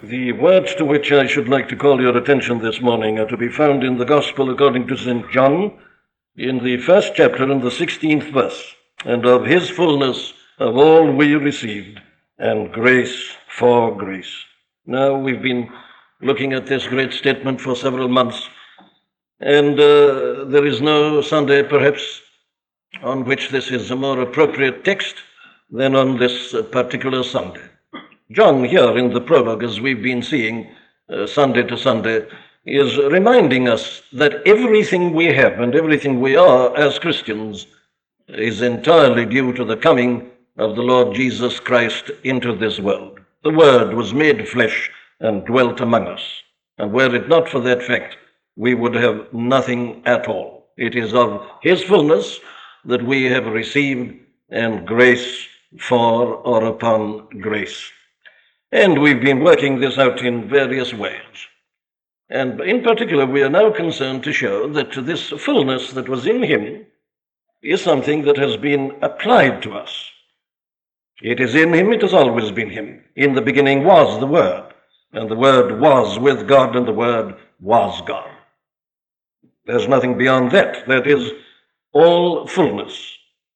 The words to which I should like to call your attention this morning are to be found in the Gospel according to St. John, in the first chapter and the 16th verse. And of his fullness of all we received, and grace for grace. Now, we've been looking at this great statement for several months, and there is no Sunday, perhaps, on which this is a more appropriate text than on this particular Sunday. John here in the prologue, as we've been seeing Sunday to Sunday, is reminding us that everything we have and everything we are as Christians is entirely due to the coming of the Lord Jesus Christ into this world. The Word was made flesh and dwelt among us, and were it not for that fact, we would have nothing at all. It is of his fullness that we have received, and grace for or upon grace. And we've been working this out in various ways. And in particular, we are now concerned to show that this fullness that was in him is something that has been applied to us. It is in him, it has always been him. In the beginning was the Word, and the Word was with God, and the Word was God. There's nothing beyond that. That is all fullness.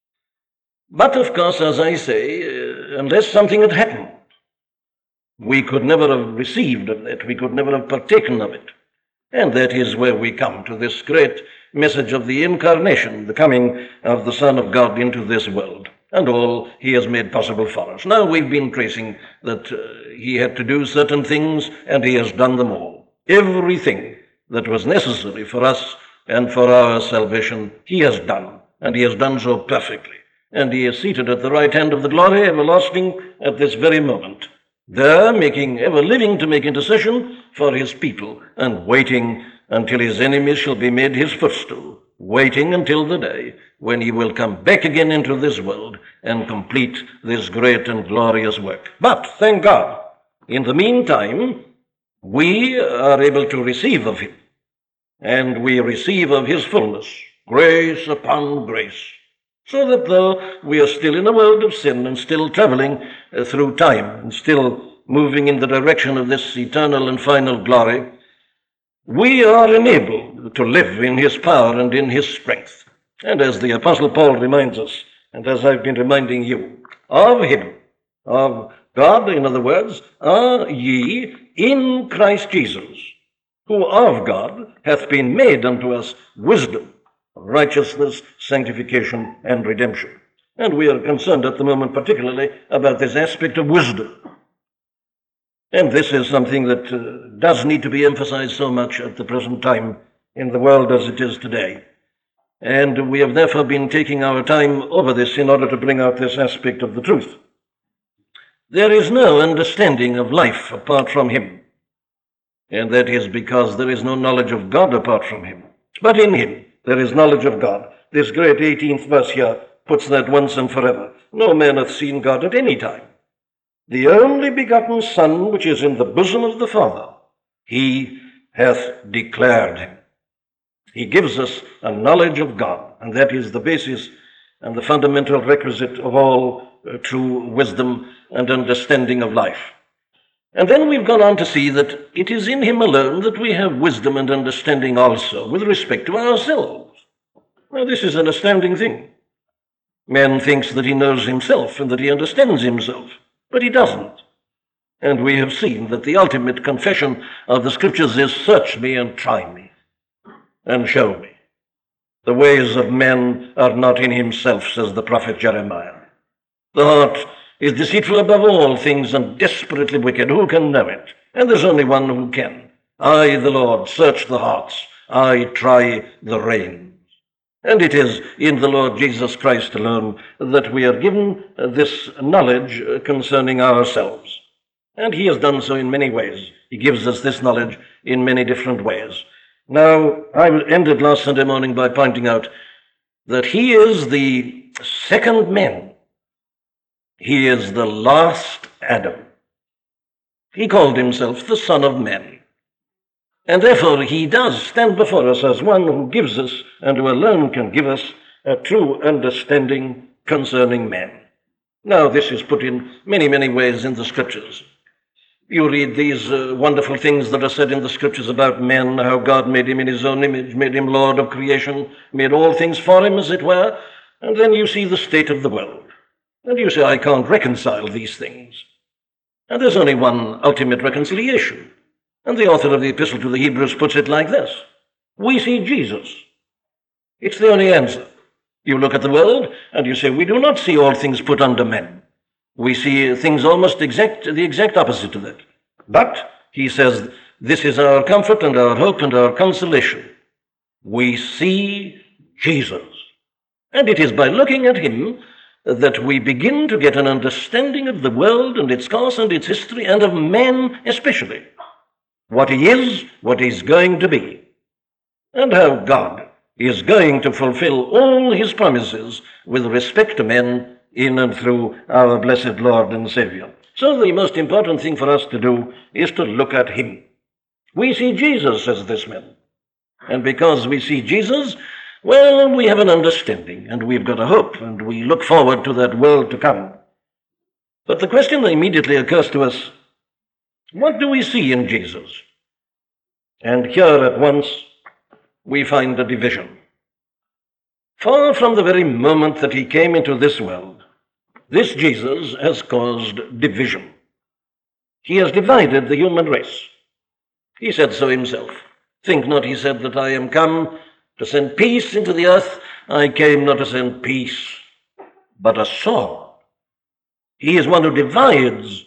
But of course, as I say, unless something had happened, we could never have received of it. We could never have partaken of it. And that is where we come to this great message of the incarnation, the coming of the Son of God into this world, and all he has made possible for us. Now, we've been tracing that he had to do certain things, and he has done them all. Everything that was necessary for us and for our salvation, he has done, and he has done so perfectly. And he is seated at the right hand of the glory everlasting at this very moment, there making ever living to make intercession for his people, and waiting until his enemies shall be made his footstool, waiting until the day when he will come back again into this world and complete this great and glorious work. But, thank God, in the meantime, we are able to receive of him, and we receive of his fullness, grace upon grace. So that though we are still in a world of sin and still traveling through time and still moving in the direction of this eternal and final glory, we are enabled to live in his power and in his strength. And as the Apostle Paul reminds us, and as I've been reminding you, of him, of God, in other words, are ye in Christ Jesus, who of God hath been made unto us wisdom, righteousness, sanctification, and redemption. And we are concerned at the moment particularly about this aspect of wisdom. And this is something that does need to be emphasized so much at the present time in the world as it is today. And we have therefore been taking our time over this in order to bring out this aspect of the truth. There is no understanding of life apart from him. And that is because there is no knowledge of God apart from him. But in him there is knowledge of God. This great 18th verse here puts that once and forever. No man hath seen God at any time. The only begotten Son, which is in the bosom of the Father, he hath declared him. He gives us a knowledge of God, and that is the basis and the fundamental requisite of all true wisdom and understanding of life. And then we've gone on to see that it is in him alone that we have wisdom and understanding also with respect to ourselves. Now, this is an astounding thing. Man thinks that he knows himself and that he understands himself, but he doesn't. And we have seen that the ultimate confession of the Scriptures is, search me and try me, and show me. The ways of men are not in himself, says the prophet Jeremiah. The heart is deceitful above all things and desperately wicked. Who can know it? And there's only one who can. I, the Lord, search the hearts. I try the reins. And it is in the Lord Jesus Christ alone that we are given this knowledge concerning ourselves. And he has done so in many ways. He gives us this knowledge in many different ways. Now, I ended last Sunday morning by pointing out that he is the second man. He is the last Adam. He called himself the Son of Man. And therefore he does stand before us as one who gives us, and who alone can give us, a true understanding concerning man. Now, this is put in many, many ways in the Scriptures. You read these wonderful things that are said in the scriptures about men, how God made him in his own image, made him Lord of creation, made all things for him, as it were, and then you see the state of the world. And you say, I can't reconcile these things. And there's only one ultimate reconciliation. And the author of the Epistle to the Hebrews puts it like this: we see Jesus. It's the only answer. You look at the world and you say, we do not see all things put under men. We see things almost the exact opposite of that. But, he says, this is our comfort and our hope and our consolation. We see Jesus. And it is by looking at him that we begin to get an understanding of the world and its course and its history, and of man especially. What he is, what he's going to be, and how God is going to fulfill all his promises with respect to men in and through our blessed Lord and Savior. So the most important thing for us to do is to look at him. We see Jesus, says this man. And because we see Jesus, well, we have an understanding, and we've got a hope, and we look forward to that world to come. But the question that immediately occurs to us, what do we see in Jesus? And here at once we find a division. Far from the very moment that he came into this world, this Jesus has caused division. He has divided the human race. He said so himself. Think not, he said, that I am come to send peace into the earth. I came not to send peace, but a sword. He is one who divides,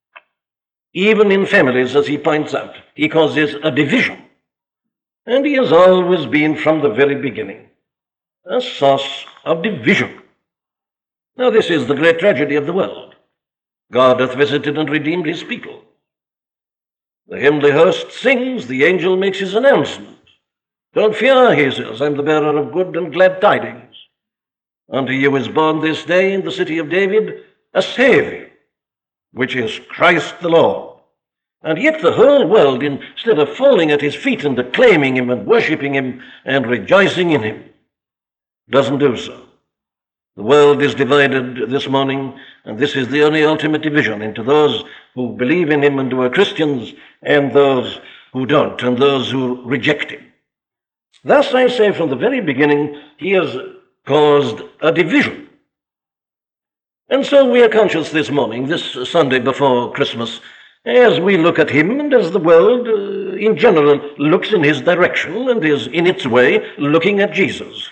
even in families, as he points out. He causes a division. And he has always been, from the very beginning, a source of division. Now, this is the great tragedy of the world. God hath visited and redeemed his people. The heavenly host sings, the angel makes his announcement. Don't fear, he says, I'm the bearer of good and glad tidings. Unto you is born this day in the city of David a Savior, which is Christ the Lord. And yet the whole world, instead of falling at his feet and acclaiming him and worshiping him and rejoicing in him, doesn't do so. The world is divided this morning, and this is the only ultimate division, into those who believe in him and who are Christians, and those who don't, and those who reject him. Thus, I say, from the very beginning, he has caused a division. And so we are conscious this morning, this Sunday before Christmas, as we look at him and as the world in general looks in his direction and is in its way looking at Jesus,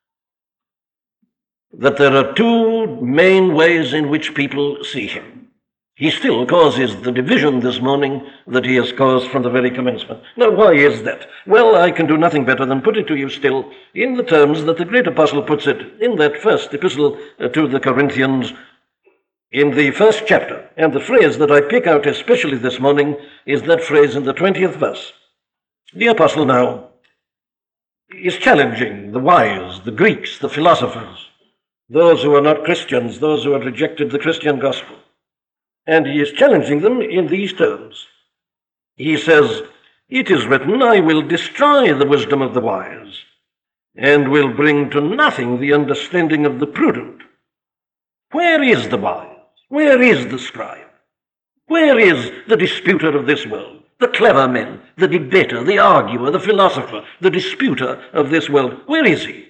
that there are two main ways in which people see him. He still causes the division this morning that he has caused from the very commencement. Now, why is that? Well, I can do nothing better than put it to you still in the terms that the great apostle puts it in that first epistle to the Corinthians, in the first chapter. And the phrase that I pick out especially this morning is that phrase in the 20th verse. The apostle now is challenging the wise, the Greeks, the philosophers, those who are not Christians, those who have rejected the Christian gospel. And he is challenging them in these terms. He says, it is written, I will destroy the wisdom of the wise, and will bring to nothing the understanding of the prudent. Where is the wise? Where is the scribe? Where is the disputer of this world? The clever man, the debater, the arguer, the philosopher, the disputer of this world? Where is he?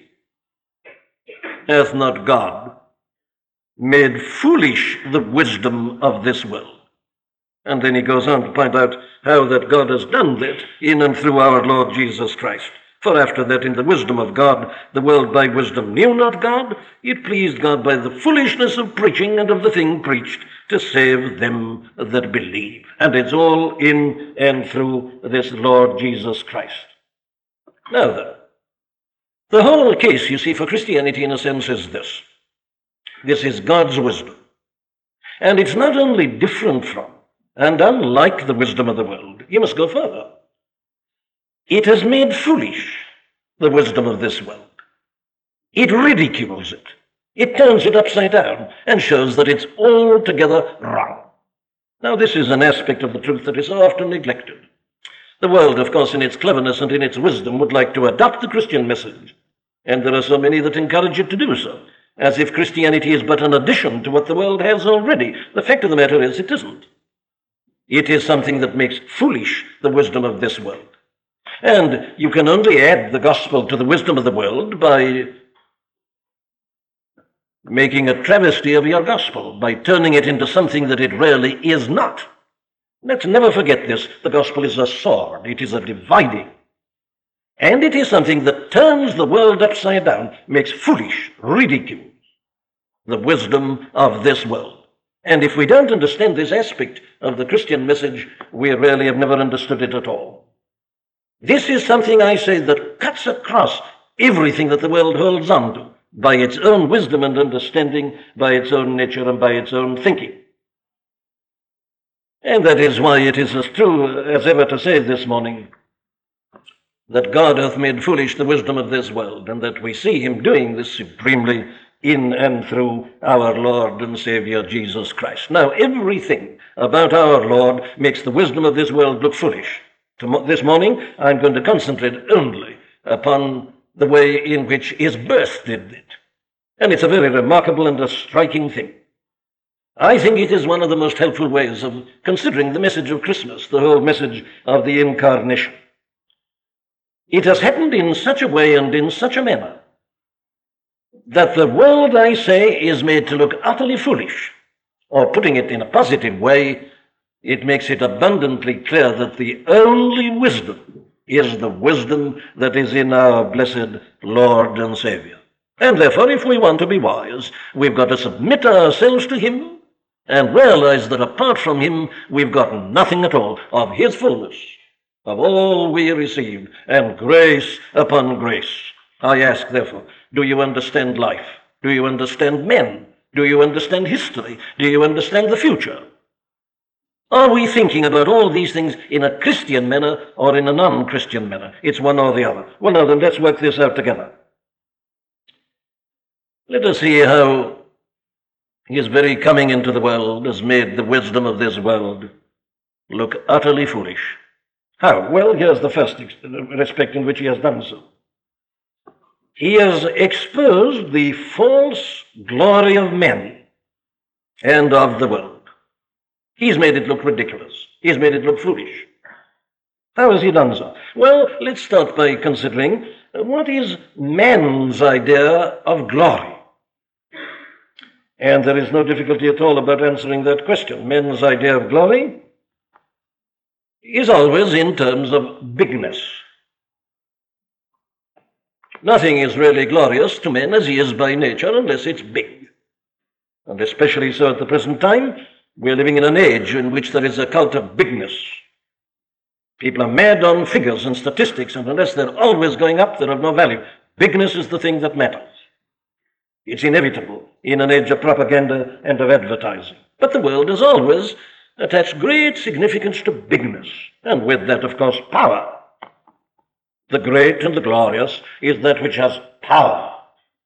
Hath not God made foolish the wisdom of this world? And then he goes on to point out how that God has done that in and through our Lord Jesus Christ. For after that, in the wisdom of God, the world by wisdom knew not God. It pleased God by the foolishness of preaching and of the thing preached to save them that believe. And it's all in and through this Lord Jesus Christ. Now then, the whole case, you see, for Christianity in a sense is this. This is God's wisdom. And it's not only different from and unlike the wisdom of the world. You must go further. It has made foolish the wisdom of this world. It ridicules it. It turns it upside down and shows that it's altogether wrong. Now, this is an aspect of the truth that is so often neglected. The world, of course, in its cleverness and in its wisdom, would like to adopt the Christian message. And there are so many that encourage it to do so, as if Christianity is but an addition to what the world has already. The fact of the matter is, it isn't. It is something that makes foolish the wisdom of this world. And you can only add the gospel to the wisdom of the world by making a travesty of your gospel, by turning it into something that it really is not. Let's never forget this. The gospel is a sword. It is a dividing. And it is something that turns the world upside down, makes foolish, ridiculous the wisdom of this world. And if we don't understand this aspect of the Christian message, we really have never understood it at all. This is something, I say, that cuts across everything that the world holds on to by its own wisdom and understanding, by its own nature and by its own thinking. And that is why it is as true as ever to say this morning that God hath made foolish the wisdom of this world, and that we see him doing this supremely in and through our Lord and Savior Jesus Christ. Now, everything about our Lord makes the wisdom of this world look foolish. This morning, I'm going to concentrate only upon the way in which his birth did it. And it's a very remarkable and a striking thing. I think it is one of the most helpful ways of considering the message of Christmas, the whole message of the Incarnation. It has happened in such a way and in such a manner that the world, I say, is made to look utterly foolish. Or putting it in a positive way, it makes it abundantly clear that the only wisdom is the wisdom that is in our blessed Lord and Savior. And therefore, if we want to be wise, we've got to submit ourselves to him and realize that apart from him, we've got nothing at all of his fullness, of all we received, and grace upon grace. I ask, therefore, do you understand life? Do you understand men? Do you understand history? Do you understand the future? Are we thinking about all these things in a Christian manner or in a non-Christian manner? It's one or the other. Well, now then, let's work this out together. Let us see how his very coming into the world has made the wisdom of this world look utterly foolish. How? Well, here's the first respect in which he has done so. He has exposed the false glory of men and of the world. He's made it look ridiculous. He's made it look foolish. How has he done so? Well, let's start by considering what is man's idea of glory. And there is no difficulty at all about answering that question. Men's idea of glory is always in terms of bigness. Nothing is really glorious to men as he is by nature unless it's big. And especially so at the present time, we're living in an age in which there is a cult of bigness. People are mad on figures and statistics, and unless they're always going up, they're of no value. Bigness is the thing that matters. It's inevitable in an age of propaganda and of advertising. But the world has always attached great significance to bigness, and with that, of course, power. The great and the glorious is that which has power.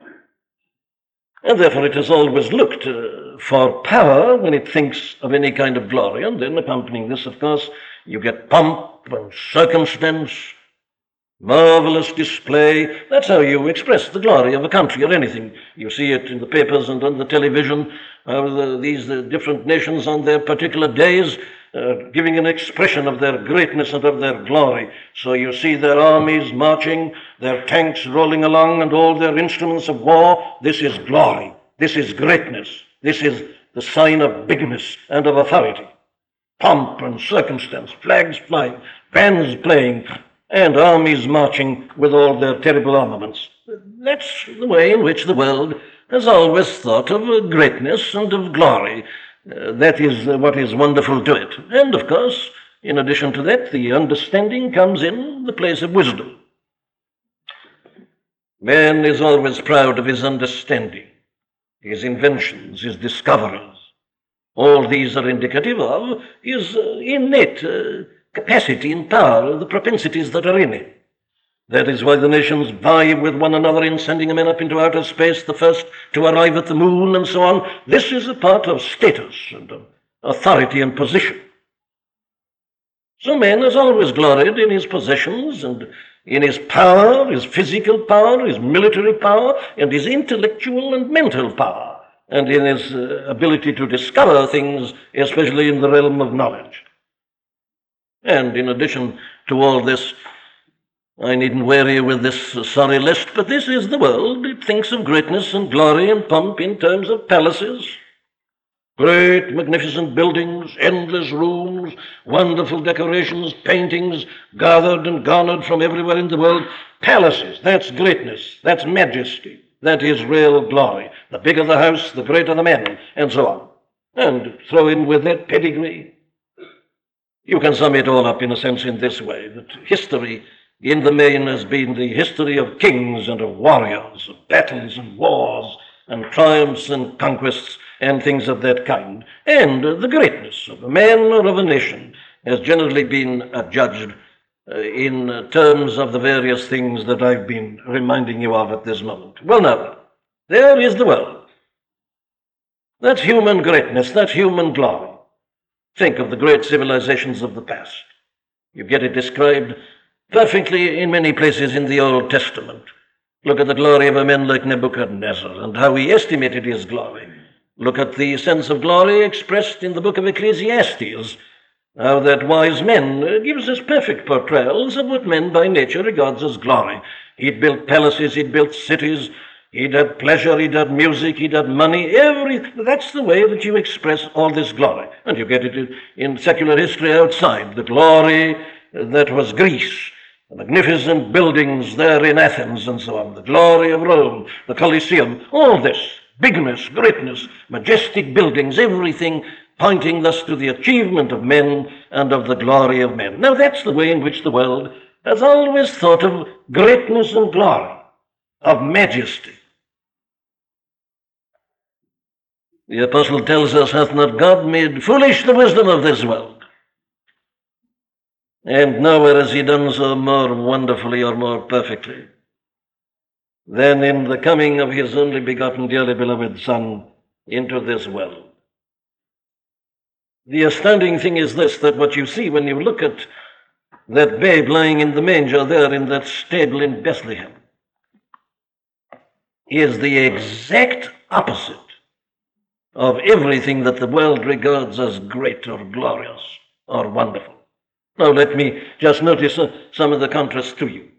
And therefore it has always looked for power when it thinks of any kind of glory. And then accompanying this, of course, you get pomp and circumstance, marvelous display. That's how you express the glory of a country or anything. You see it in the papers and on the television, these different nations on their particular days giving an expression of their greatness and of their glory. So you see their armies marching, their tanks rolling along, and all their instruments of war. This is glory. This is greatness. This is the sign of bigness and of authority. Pomp and circumstance, flags flying, bands playing, and armies marching with all their terrible armaments. That's the way in which the world has always thought of greatness and of glory. That is what is wonderful to it. And, of course, in addition to that, the understanding comes in the place of wisdom. Man is always proud of his understanding, his inventions, his discoveries. All these are indicative of his innate capacity and power, the propensities that are in him. That is why the nations vie with one another in sending a man up into outer space, the first to arrive at the moon, and so on. This is a part of status and of authority and position. So man has always gloried in his possessions and in his power, his physical power, his military power, and his intellectual and mental power, and in his ability to discover things, especially in the realm of knowledge. And in addition to all this, I needn't weary you with this sorry list, but this is the world. It thinks of greatness and glory and pomp in terms of palaces. Great, magnificent buildings, endless rooms, wonderful decorations, paintings, gathered and garnered from everywhere in the world. Palaces, that's greatness, that's majesty, that is real glory. The bigger the house, the greater the men, and so on. And throw in with that pedigree. You can sum it all up in a sense in this way, that history in the main has been the history of kings and of warriors, of battles and wars, and triumphs and conquests, and things of that kind. And the greatness of a man or of a nation has generally been judged in terms of the various things that I've been reminding you of at this moment. Well, now, there is the world. That's human greatness, that's human glory. Think of the great civilizations of the past. You get it described perfectly in many places in the Old Testament. Look at the glory of a man like Nebuchadnezzar and how he estimated his glory. Look at the sense of glory expressed in the book of Ecclesiastes, how that wise man gives us perfect portrayals of what men by nature regards as glory. He'd built palaces, he'd built cities, he'd had pleasure, he'd had music, he'd had money, that's the way that you express all this glory. And you get it in secular history outside. The glory that was Greece, the magnificent buildings there in Athens and so on, the glory of Rome, the Colosseum, all this. Bigness, greatness, majestic buildings, everything pointing thus to the achievement of men and of the glory of men. Now that's the way in which the world has always thought of greatness and glory, of majesty. The apostle tells us, hath not God made foolish the wisdom of this world? And nowhere has he done so more wonderfully or more perfectly than in the coming of his only begotten, dearly beloved Son into this world. The astounding thing is this, that what you see when you look at that babe lying in the manger there in that stable in Bethlehem is the exact opposite of everything that the world regards as great or glorious or wonderful. Now let me just notice some of the contrasts to you.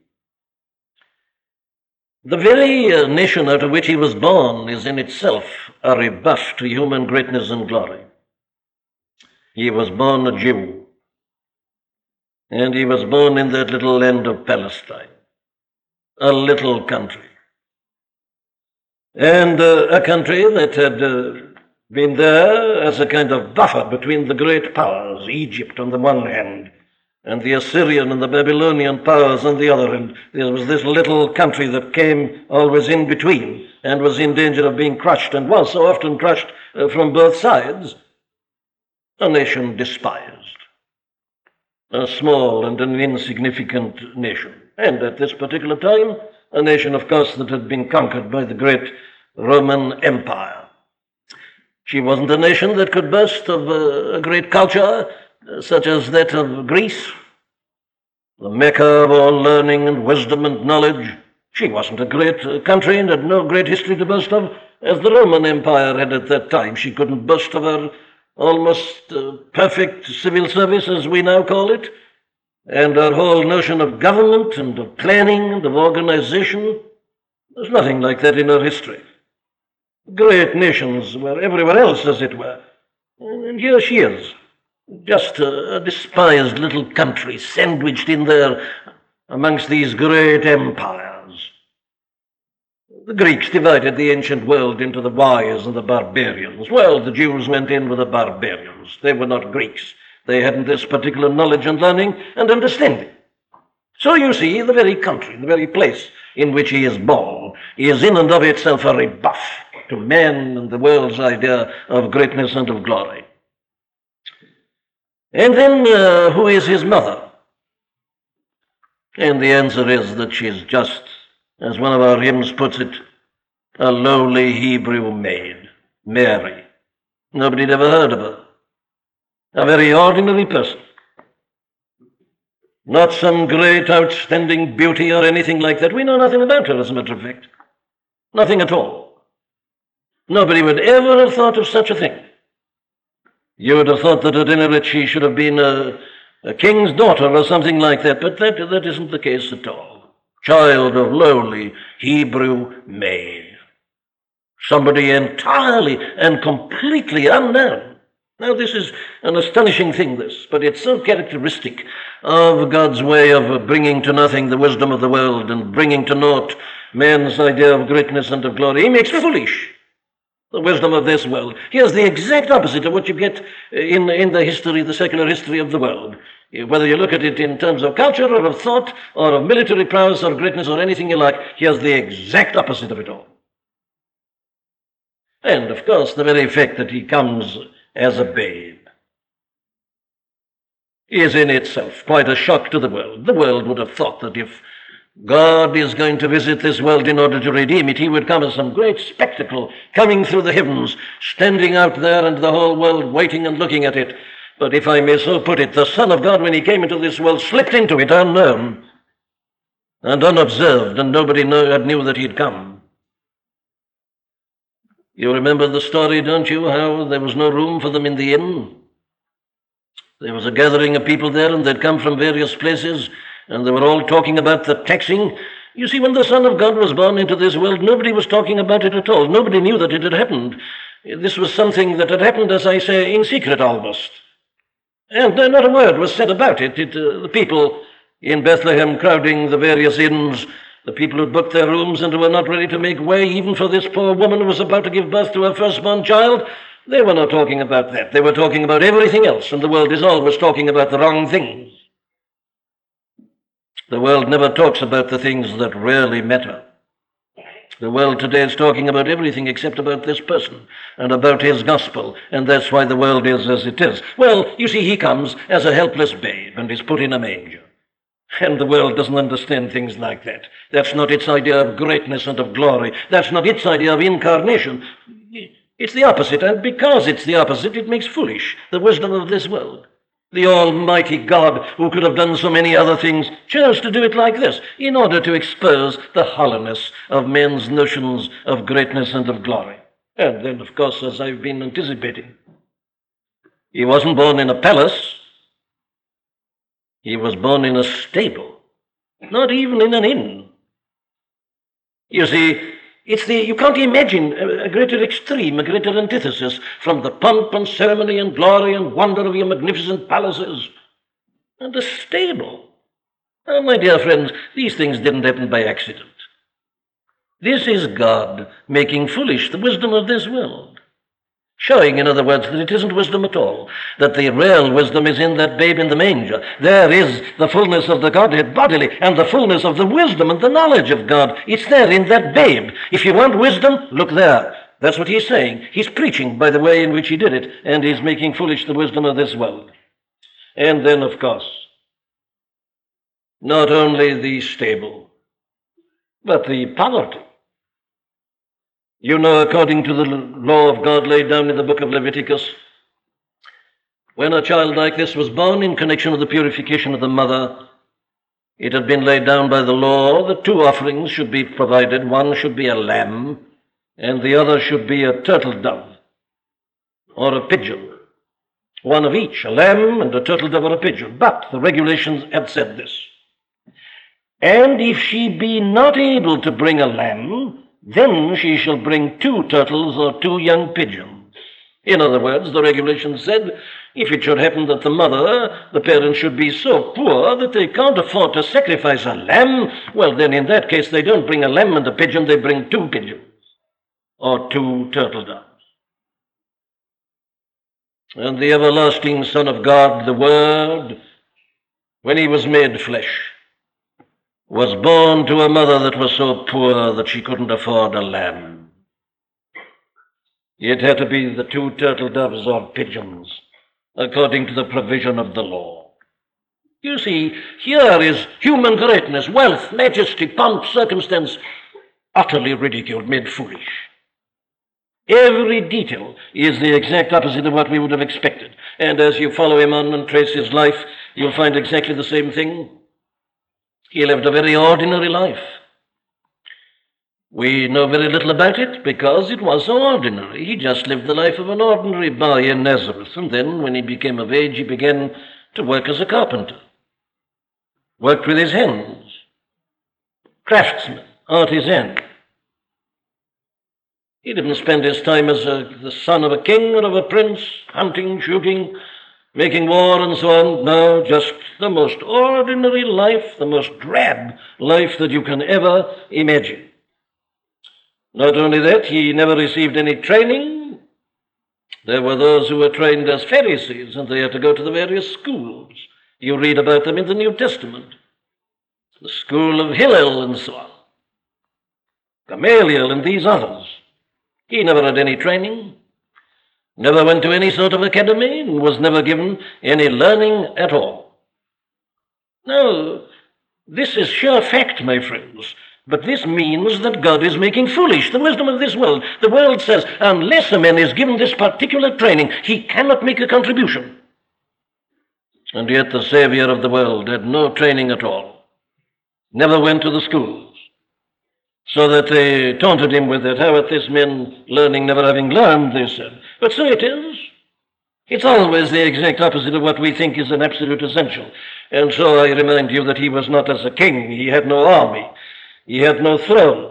The very nation out of which he was born is in itself a rebuff to human greatness and glory. He was born a Jew, and he was born in that little land of Palestine, a little country, and a country that had been there as a kind of buffer between the great powers, Egypt on the one hand, and the Assyrian and the Babylonian powers on the other. And there was this little country that came always in between and was in danger of being crushed, and was so often crushed from both sides. A nation despised, a small and an insignificant nation. And at this particular time, a nation, of course, that had been conquered by the great Roman Empire. She wasn't a nation that could boast of a great culture such as that of Greece, the Mecca of all learning and wisdom and knowledge. She wasn't a great country and had no great history to boast of, as the Roman Empire had at that time. She couldn't boast of her almost perfect civil service, as we now call it, and her whole notion of government and of planning and of organization. There's nothing like that in her history. Great nations were everywhere else, as it were. And here she is, just a despised little country sandwiched in there amongst these great empires. The Greeks divided the ancient world into the wise and the barbarians. Well, the Jews went in with the barbarians. They were not Greeks. They hadn't this particular knowledge and learning and understanding. So you see, the very country, the very place in which he is born, is in and of itself a rebuff to man and the world's idea of greatness and of glory. And then, who is his mother? And the answer is that she's just, as one of our hymns puts it, a lowly Hebrew maid, Mary. Nobody had ever heard of her. A very ordinary person. Not some great outstanding beauty or anything like that. We know nothing about her, as a matter of fact. Nothing at all. Nobody would ever have thought of such a thing. You would have thought that at any rate she should have been a king's daughter or something like that, but that isn't the case at all. Child of lowly Hebrew maid. Somebody entirely and completely unknown. Now, this is an astonishing thing, this, but it's so characteristic of God's way of bringing to nothing the wisdom of the world and bringing to naught man's idea of greatness and of glory. He makes foolish the wisdom of this world. Here's the exact opposite of what you get in the history, the secular history of the world. Whether you look at it in terms of culture or of thought or of military prowess or greatness or anything you like, here's the exact opposite of it all. And, of course, the very fact that he comes as a babe is in itself quite a shock to the world. The world would have thought that if God is going to visit this world in order to redeem it, he would come as some great spectacle coming through the heavens, standing out there and the whole world waiting and looking at it. But if I may so put it, the Son of God, when he came into this world, slipped into it unknown and unobserved, and nobody knew that he'd come. You remember the story, don't you, how there was no room for them in the inn? There was a gathering of people there, and they'd come from various places, and they were all talking about the taxing. You see, when the Son of God was born into this world, nobody was talking about it at all. Nobody knew that it had happened. This was something that had happened, as I say, in secret almost. And not a word was said about it. The people in Bethlehem crowding the various inns, the people who booked their rooms and who were not ready to make way even for this poor woman who was about to give birth to her firstborn child, they were not talking about that. They were talking about everything else, and the world is always talking about the wrong things. The world never talks about the things that really matter. The world today is talking about everything except about this person and about his gospel, and that's why the world is as it is. Well, you see, he comes as a helpless babe and is put in a manger. And the world doesn't understand things like that. That's not its idea of greatness and of glory. That's not its idea of incarnation. It's the opposite, and because it's the opposite, it makes foolish the wisdom of this world. The Almighty God, who could have done so many other things, chose to do it like this, in order to expose the hollowness of men's notions of greatness and of glory. And then, of course, as I've been anticipating, he wasn't born in a palace. He was born in a stable, not even in an inn. You see, you can't imagine a greater extreme, a greater antithesis from the pomp and ceremony and glory and wonder of your magnificent palaces and a stable. Oh, my dear friends, these things didn't happen by accident. This is God making foolish the wisdom of this world. Showing, in other words, that it isn't wisdom at all, that the real wisdom is in that babe in the manger. There is the fullness of the Godhead bodily, and the fullness of the wisdom and the knowledge of God. It's there in that babe. If you want wisdom, look there. That's what he's saying. He's preaching by the way in which he did it, and he's making foolish the wisdom of this world. And then, of course, not only the stable, but the poverty. You know, according to the law of God laid down in the book of Leviticus, when a child like this was born in connection with the purification of the mother, it had been laid down by the law that two offerings should be provided. One should be a lamb, and the other should be a turtle dove or a pigeon. One of each, a lamb and a turtle dove or a pigeon. But the regulations had said this. And if she be not able to bring a lamb, then she shall bring 2 turtles or 2 young pigeons. In other words, the regulations said, if it should happen that the mother, the parents, should be so poor that they can't afford to sacrifice a lamb, well, then in that case they don't bring a lamb and a pigeon, they bring 2 pigeons or 2 turtle doves. And the everlasting Son of God, the Word, when he was made flesh, was born to a mother that was so poor that she couldn't afford a lamb. It had to be the 2 turtle doves or pigeons, according to the provision of the law. You see, here is human greatness, wealth, majesty, pomp, circumstance, utterly ridiculed, made foolish. Every detail is the exact opposite of what we would have expected. And as you follow him on and trace his life, you'll find exactly the same thing. He lived a very ordinary life. We know very little about it because it was so ordinary. He just lived the life of an ordinary boy in Nazareth. And then when he became of age, he began to work as a carpenter, worked with his hands, craftsman, artisan. He didn't spend his time as the son of a king or of a prince, hunting, shooting, making war and so on. No, just the most ordinary life, the most drab life that you can ever imagine. Not only that, he never received any training. There were those who were trained as Pharisees, and they had to go to the various schools. You read about them in the New Testament. The school of Hillel and so on. Gamaliel and these others. He never had any training, never went to any sort of academy, and was never given any learning at all. Now, this is sure fact, my friends, but this means that God is making foolish the wisdom of this world. The world says, unless a man is given this particular training, he cannot make a contribution. And yet the Savior of the world had no training at all, never went to the schools. So that they taunted him with it. How hath this man learning, never having learned, they said. But so it is. It's always the exact opposite of what we think is an absolute essential. And so I remind you that he was not as a king. He had no army. He had no throne.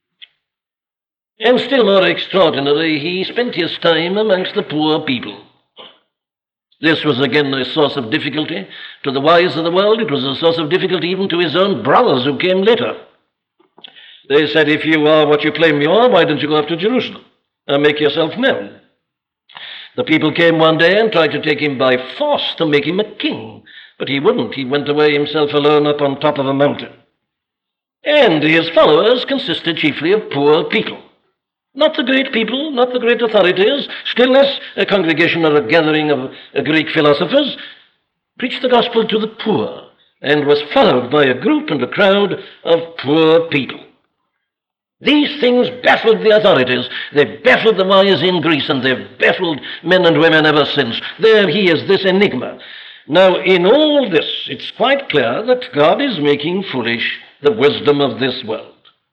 And still more extraordinary, he spent his time amongst the poor people. This was again a source of difficulty to the wise of the world. It was a source of difficulty even to his own brothers who came later. They said, if you are what you claim you are, why don't you go up to Jerusalem and make yourself known? The people came one day and tried to take him by force to make him a king, but he wouldn't. He went away himself alone up on top of a mountain. And his followers consisted chiefly of poor people. Not the great people, not the great authorities, still less a congregation or a gathering of Greek philosophers. Preached the gospel to the poor and was followed by a group and a crowd of poor people. These things baffled the authorities. They've baffled the wise in Greece, and they've baffled men and women ever since. There he is, this enigma. Now, in all this, it's quite clear that God is making foolish the wisdom of this world.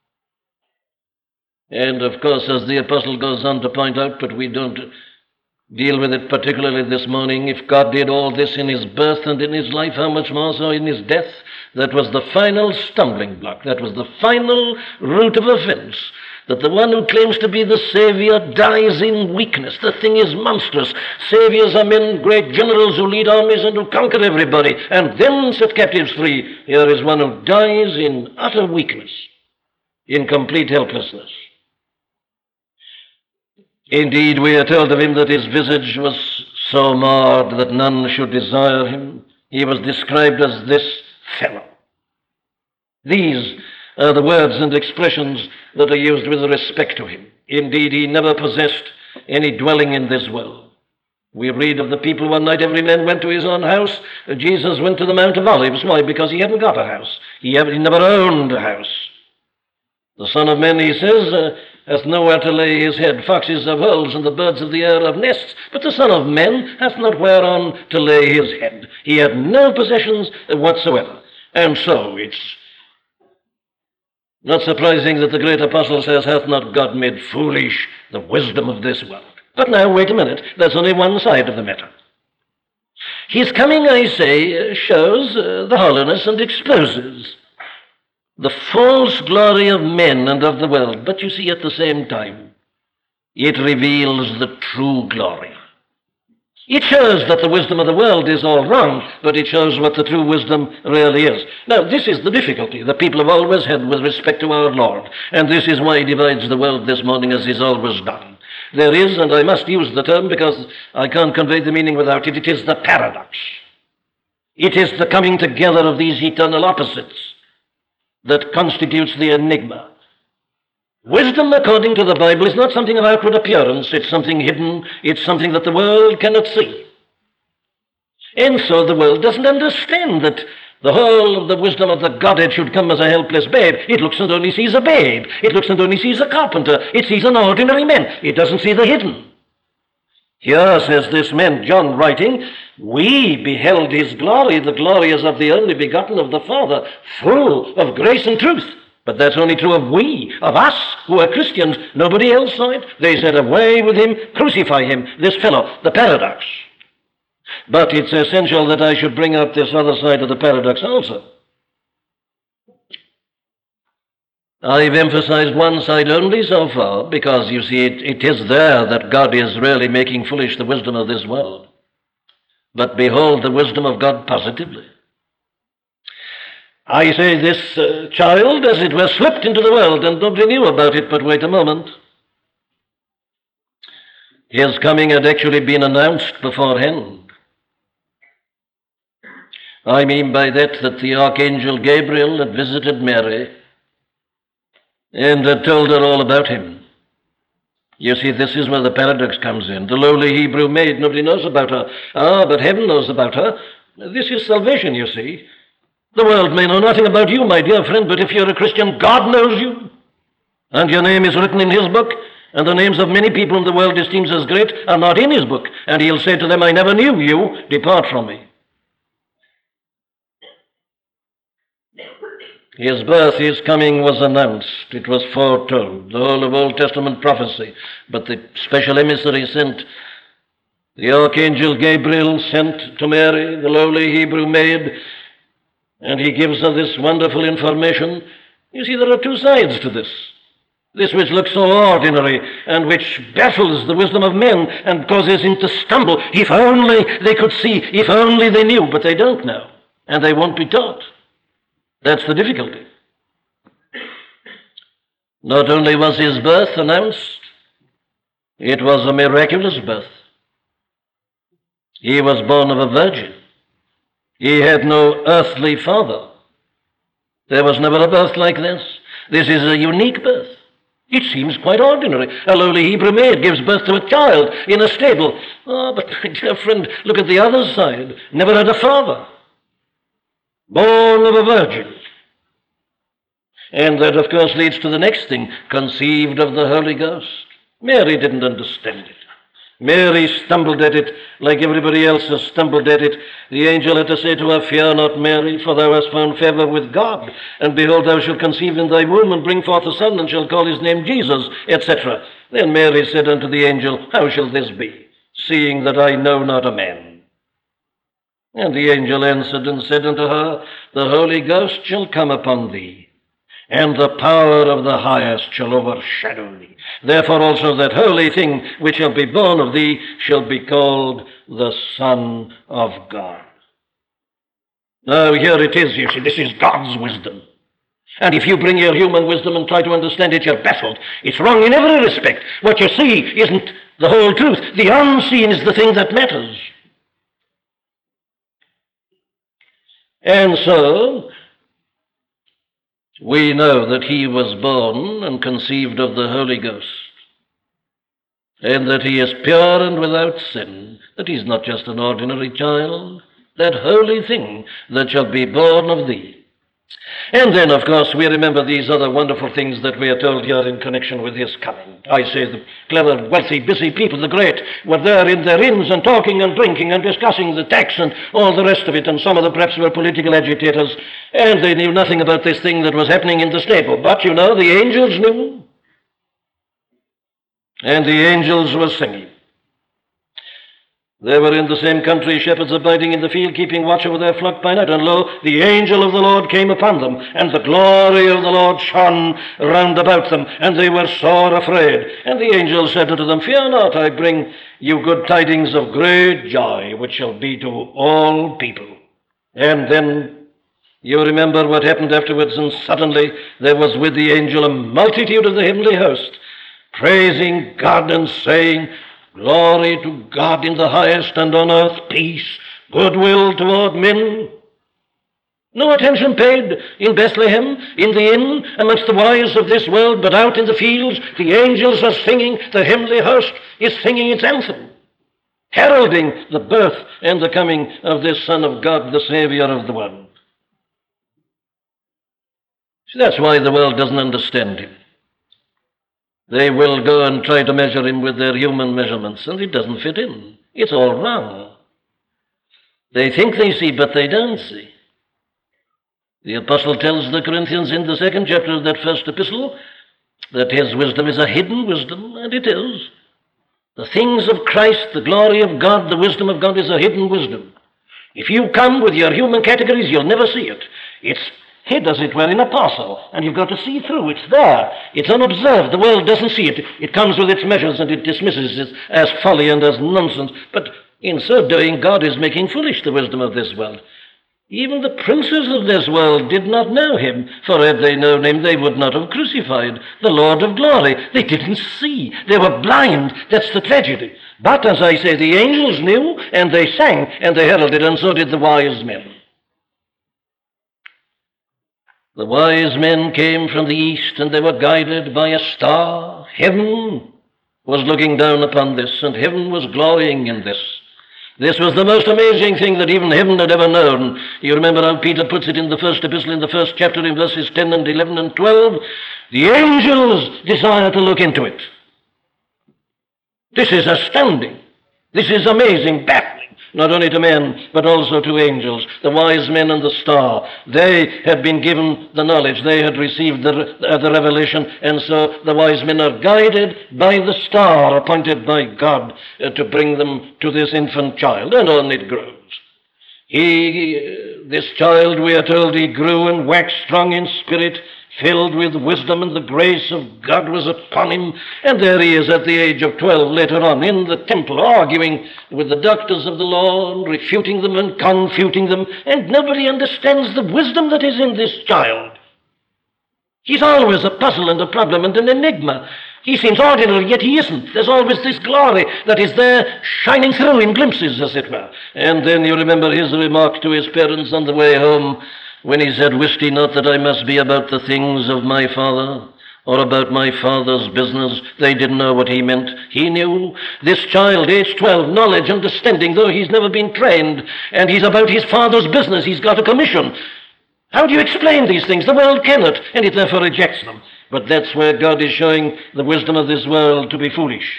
And, of course, as the apostle goes on to point out, but we don't deal with it particularly this morning, if God did all this in his birth and in his life, how much more so in his death? That was the final stumbling block. That was the final root of offense. That the one who claims to be the Savior dies in weakness. The thing is monstrous. Saviors are men, great generals who lead armies and who conquer everybody and then set captives free. Here is one who dies in utter weakness, in complete helplessness. Indeed, we are told of him that his visage was so marred that none should desire him. He was described as this fellow. These are the words and expressions that are used with respect to him. Indeed, he never possessed any dwelling in this world. We read of the people one night, every man went to his own house. Jesus went to the Mount of Olives. Why? Because he hadn't got a house. He never owned a house. The Son of Man, he says, hath nowhere to lay his head. Foxes have holes, and the birds of the air have nests. But the Son of Man hath not whereon to lay his head. He had no possessions whatsoever. And so it's not surprising that the great apostle says, hath not God made foolish the wisdom of this world? But now, wait a minute. There's only one side of the matter. His coming, I say, shows the hollowness and exposes the false glory of men and of the world. But you see, at the same time, it reveals the true glory. It shows that the wisdom of the world is all wrong, but it shows what the true wisdom really is. Now, this is the difficulty that people have always had with respect to our Lord, and this is why he divides the world this morning as he's always done. There is, and I must use the term because I can't convey the meaning without it, it is the paradox. It is the coming together of these eternal opposites that constitutes the enigma. Wisdom, according to the Bible, is not something of outward appearance. It's something hidden. It's something that the world cannot see. And so the world doesn't understand that the whole of the wisdom of the Godhead should come as a helpless babe. It looks and only sees a babe. It looks and only sees a carpenter. It sees an ordinary man. It doesn't see the hidden. Here, says this man, John, writing, we beheld his glory. The glory is of the only begotten of the Father, full of grace and truth. But that's only true of we, of us who are Christians. Nobody else saw it. They said, away with him, crucify him, this fellow, the paradox. But it's essential that I should bring up this other side of the paradox also. I've emphasized one side only so far because, you see, it is there that God is really making foolish the wisdom of this world. But behold the wisdom of God positively. I say this child, as it were, slipped into the world and nobody knew about it, but wait a moment. His coming had actually been announced beforehand. I mean by that the Archangel Gabriel had visited Mary and had told her all about him. You see, this is where the paradox comes in. The lowly Hebrew maid, nobody knows about her. But heaven knows about her. This is salvation, you see. The world may know nothing about you, my dear friend, but if you're a Christian, God knows you. And your name is written in his book, and the names of many people in the world esteems as great are not in his book. And he'll say to them, I never knew you, depart from me. His birth, his coming was announced. It was foretold, the whole of Old Testament prophecy. But the special emissary sent, the Archangel Gabriel sent to Mary, the lowly Hebrew maid, and he gives her this wonderful information. You see, there are two sides to this. This which looks so ordinary and which baffles the wisdom of men and causes him to stumble. If only they could see, if only they knew, but they don't know, and they won't be taught. That's the difficulty. Not only was his birth announced, it was a miraculous birth. He was born of a virgin. He had no earthly father. There was never a birth like this. This is a unique birth. It seems quite ordinary. A lowly Hebrew maid gives birth to a child in a stable. But my dear friend, look at the other side. Never had a father. Born of a virgin. And that, of course, leads to the next thing. Conceived of the Holy Ghost. Mary didn't understand it. Mary stumbled at it like everybody else has stumbled at it. The angel had to say to her, Fear not, Mary, for thou hast found favor with God. And behold, thou shalt conceive in thy womb, and bring forth a son, and shalt call his name Jesus, etc. Then Mary said unto the angel, How shall this be, seeing that I know not a man? And the angel answered and said unto her, The Holy Ghost shall come upon thee, and the power of the highest shall overshadow thee. Therefore also that holy thing which shall be born of thee shall be called the Son of God. Now here it is, you see, this is God's wisdom. And if you bring your human wisdom and try to understand it, you're baffled. It's wrong in every respect. What you see isn't the whole truth. The unseen is the thing that matters. And so, we know that he was born and conceived of the Holy Ghost, and that he is pure and without sin, that he's not just an ordinary child, that holy thing that shall be born of thee. And then, of course, we remember these other wonderful things that we are told here in connection with his coming. I say the clever, wealthy, busy people, the great, were there in their inns and talking and drinking and discussing the tax and all the rest of it, and some of them perhaps were political agitators, and they knew nothing about this thing that was happening in the stable. But, you know, the angels knew, and the angels were singing. They were in the same country, shepherds abiding in the field, keeping watch over their flock by night. And lo, the angel of the Lord came upon them, and the glory of the Lord shone round about them, and they were sore afraid. And the angel said unto them, Fear not, I bring you good tidings of great joy, which shall be to all people. And then you remember what happened afterwards, and suddenly there was with the angel a multitude of the heavenly host, praising God and saying, Glory to God in the highest, and on earth peace, goodwill toward men. No attention paid in Bethlehem, in the inn, amongst the wise of this world, but out in the fields, the angels are singing, the heavenly host is singing its anthem, heralding the birth and the coming of this Son of God, the Savior of the world. See, that's why the world doesn't understand him. They will go and try to measure him with their human measurements, and it doesn't fit in. It's all wrong. They think they see, but they don't see. The apostle tells the Corinthians in the 2nd chapter of that first epistle that his wisdom is a hidden wisdom, and it is. The things of Christ, the glory of God, the wisdom of God is a hidden wisdom. If you come with your human categories, you'll never see it. It's hid, as it were, in a parcel, and you've got to see through. It's there. It's unobserved. The world doesn't see it. It comes with its measures, and it dismisses it as folly and as nonsense. But in so doing, God is making foolish the wisdom of this world. Even the princes of this world did not know him, for had they known him, they would not have crucified the Lord of glory. They didn't see. They were blind. That's the tragedy. But, as I say, the angels knew, and they sang, and they heralded, and so did the wise men. The wise men came from the east, and they were guided by a star. Heaven was looking down upon this, and heaven was glorying in this. This was the most amazing thing that even heaven had ever known. You remember how Peter puts it in the first epistle, in the first chapter, in verses 10 and 11 and 12? The angels desire to look into it. This is astounding. This is amazing, baffling, not only to men, but also to angels. The wise men and the star, they had been given the knowledge. They had received the revelation, and so the wise men are guided by the star appointed by God to bring them to this infant child, and on it grows. This child, we are told, he grew and waxed strong in spirit, filled with wisdom, and the grace of God was upon him. And there he is at the age of 12 later on in the temple, arguing with the doctors of the law, and refuting them and confuting them, and nobody understands the wisdom that is in this child. He's always a puzzle and a problem and an enigma. He seems ordinary, yet he isn't. There's always this glory that is there shining through in glimpses, as it were. And then you remember his remark to his parents on the way home, when he said, "Wist ye not that I must be about the things of my Father, or about my Father's business?" They didn't know what he meant. He knew. This child, age 12, knowledge, understanding, though he's never been trained, and he's about his Father's business. He's got a commission. How do you explain these things? The world cannot, and it therefore rejects them. But that's where God is showing the wisdom of this world to be foolish.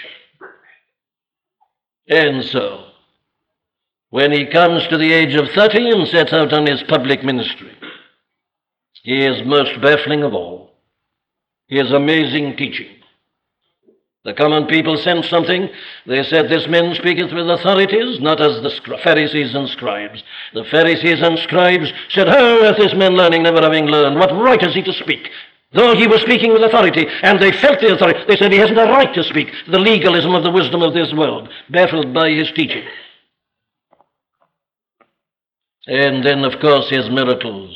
And so, when he comes to the age of 30 and sets out on his public ministry, he is most baffling of all. His amazing teaching. The common people sensed something. They said, "This man speaketh with authorities, not as the Pharisees and scribes." The Pharisees and scribes said, "How hath this man learning, never having learned? What right has he to speak?" Though he was speaking with authority, and they felt the authority, they said he hasn't a right to speak. The legalism of the wisdom of this world, baffled by his teaching. And then, of course, his miracles.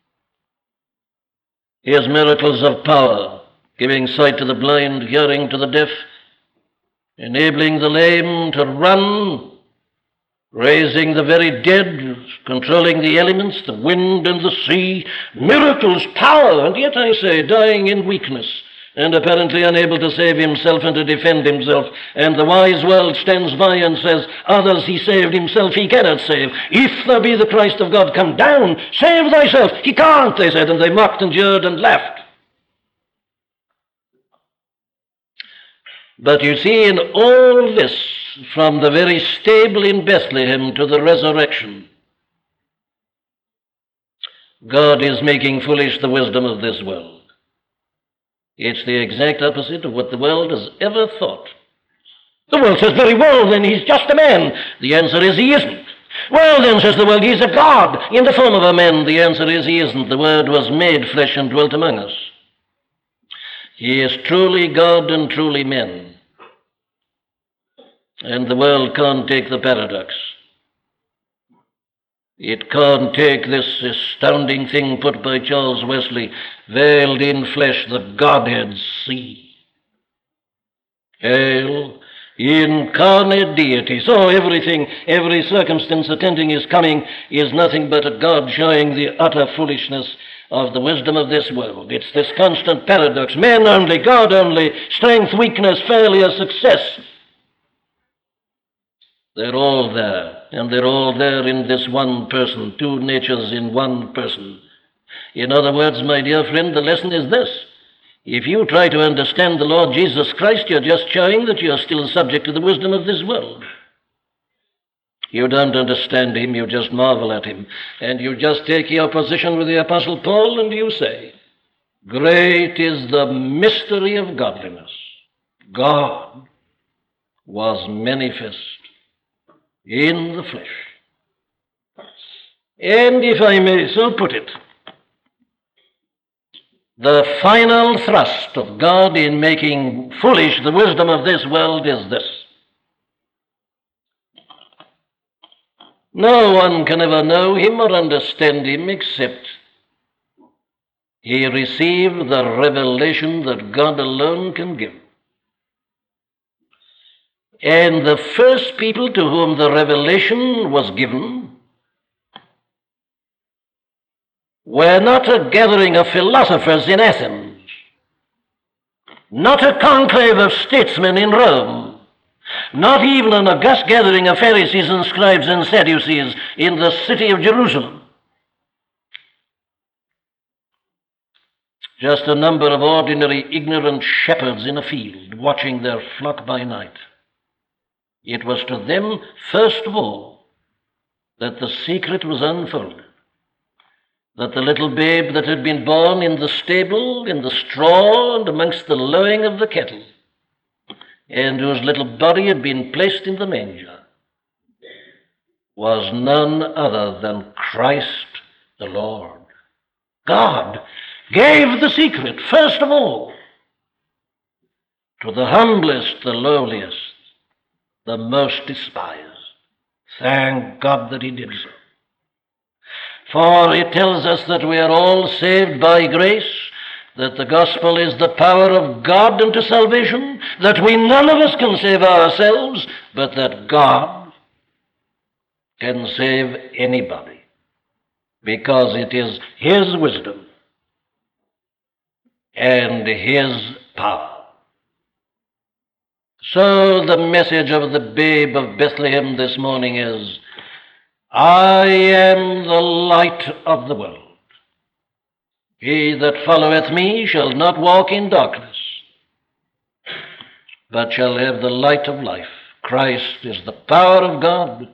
His miracles of power, giving sight to the blind, hearing to the deaf, enabling the lame to run, raising the very dead, controlling the elements, the wind and the sea, miracles, power, and yet I say, dying in weakness, and apparently unable to save himself and to defend himself. And the wise world stands by and says, "Others he saved, himself he cannot save. If thou be the Christ of God, come down, save thyself." He can't, they said, and they mocked and jeered and laughed. But you see, in all this, from the very stable in Bethlehem to the resurrection, God is making foolish the wisdom of this world. It's the exact opposite of what the world has ever thought. The world says, "Very well, then he's just a man." The answer is, he isn't. "Well, then," says the world, "he's a God in the form of a man." The answer is, he isn't. The Word was made flesh and dwelt among us. He is truly God and truly man. And the world can't take the paradox. It can't take this astounding thing put by Charles Wesley, "Veiled in flesh, the Godhead see." Hail, incarnate deity. So everything, every circumstance attending his coming is nothing but a God showing the utter foolishness of the wisdom of this world. It's this constant paradox. Man only, God only, strength, weakness, failure, success. They're all there, and they're all there in this one person, two natures in one person. In other words, my dear friend, the lesson is this. If you try to understand the Lord Jesus Christ, you're just showing that you're still subject to the wisdom of this world. You don't understand him, you just marvel at him. And you just take your position with the Apostle Paul and you say, "Great is the mystery of godliness. God was manifest in the flesh. And if I may so put it, the final thrust of God in making foolish the wisdom of this world is this. No one can ever know him or understand him except he receive the revelation that God alone can give. And the first people to whom the revelation was given were not a gathering of philosophers in Athens, not a conclave of statesmen in Rome, not even an august gathering of Pharisees and scribes and Sadducees in the city of Jerusalem. Just a number of ordinary ignorant shepherds in a field watching their flock by night. It was to them, first of all, that the secret was unfolded, that the little babe that had been born in the stable, in the straw, and amongst the lowing of the cattle, and whose little body had been placed in the manger, was none other than Christ the Lord. God gave the secret, first of all, to the humblest, the lowliest, the most despised. Thank God that he did so. For it tells us that we are all saved by grace, that the gospel is the power of God unto salvation, that we none of us can save ourselves, but that God can save anybody, because it is his wisdom and his power. So the message of the babe of Bethlehem this morning is, I am the light of the world. He that followeth me shall not walk in darkness, but shall have the light of life. Christ is the power of God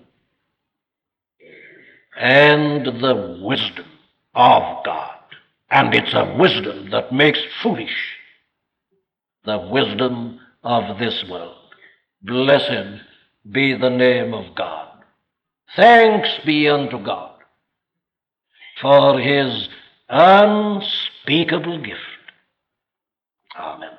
and the wisdom of God. And it's a wisdom that makes foolish the wisdom of this world. Blessed be the name of God. Thanks be unto God for his unspeakable gift. Amen.